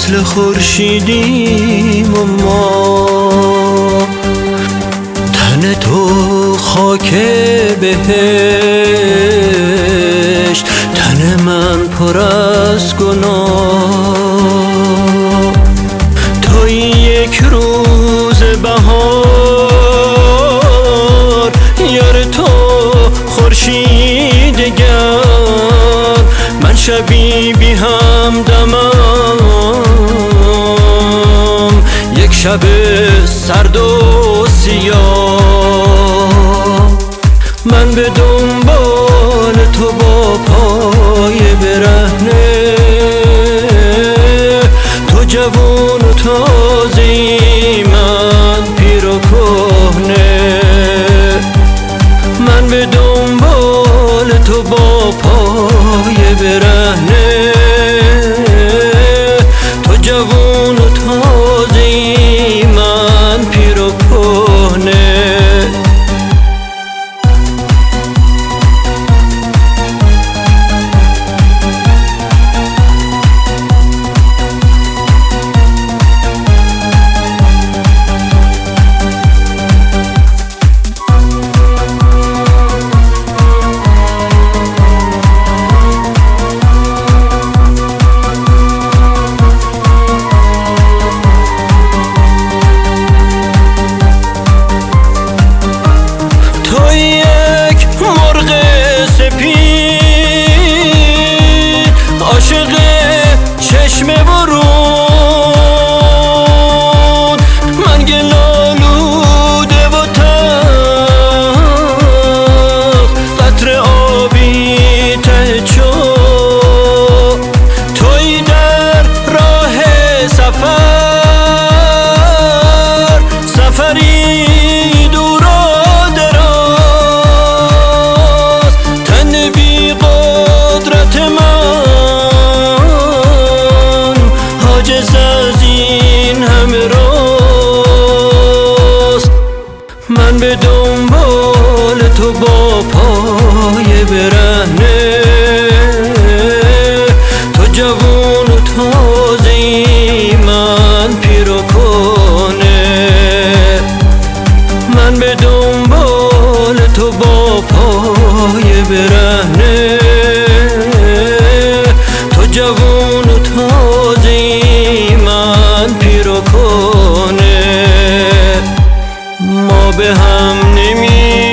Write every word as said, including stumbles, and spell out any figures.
مثل خورشیدیم و ما، تن تو خاک بهشت، تن من پر از گناه. توی یک روز بهار، یار تو خورشید گرم، من شبی بی همدمم، یک شب سرد و سیاه. من به دنبال تو با پای برهنه، تو جوان و تازه‌ای، من پیر و کهنه. من به دنبال تو با پای برهنه، تو جوان و تازه‌ای، من پیر و کهنه. عاشق چشم برون، من گل آلوده و تلخ، قطره آبی ته چاه. توی در راه سفر، سفری دور و دراز، تن بی قدرت من عاجز از این همه راست. من به دنبال تو با پای برهنه، تو جوان و تازه‌ای، من پیر و کهنه. من به دنبال تو با پای برهنه، تو جوان و تازه‌ای، من پیر و کهنه. ما به هم نمی